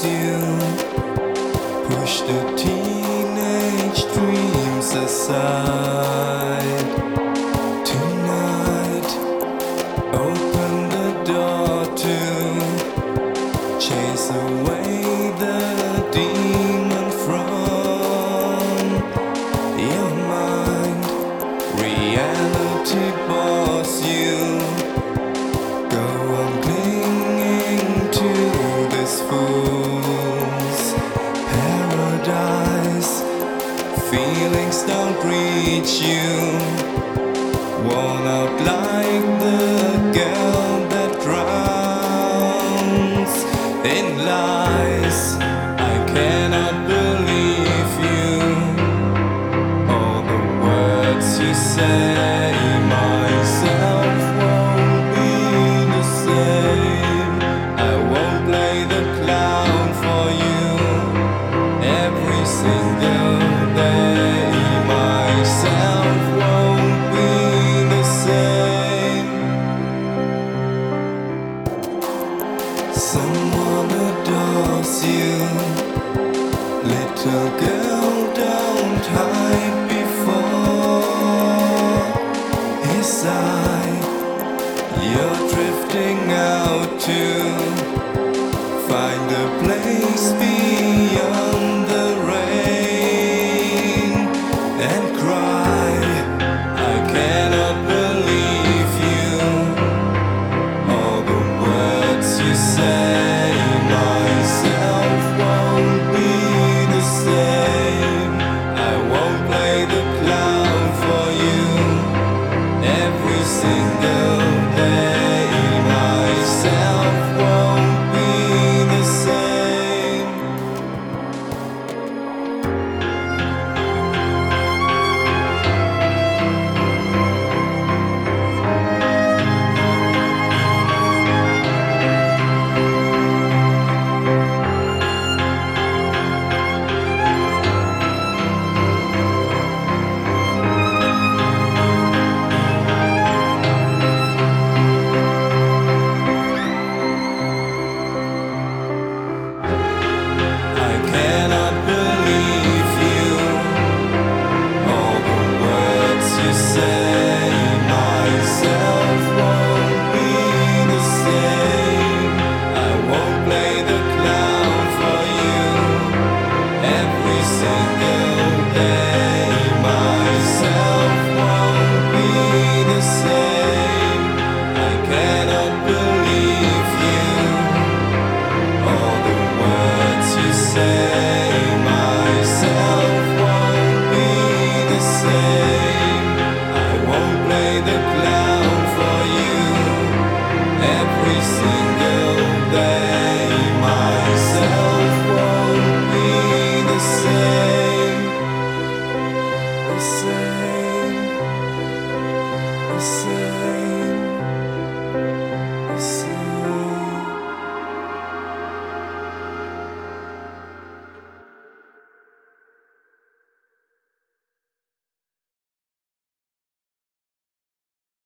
you. Push the teenage dreams aside. Tonight, open the door to chase away the demon from your mind. Reality bores you. Go on clinging to this fool's paradise. Feelings don't reach you. Worn out like the girl that drowns in lies. I cannot believe you. All the words you say, myself won't be the same. I won't play the clown for you every single day. Myself won't be the same. Someone adores you. Little girl, don't hide before his eye. You're drifting out to find a place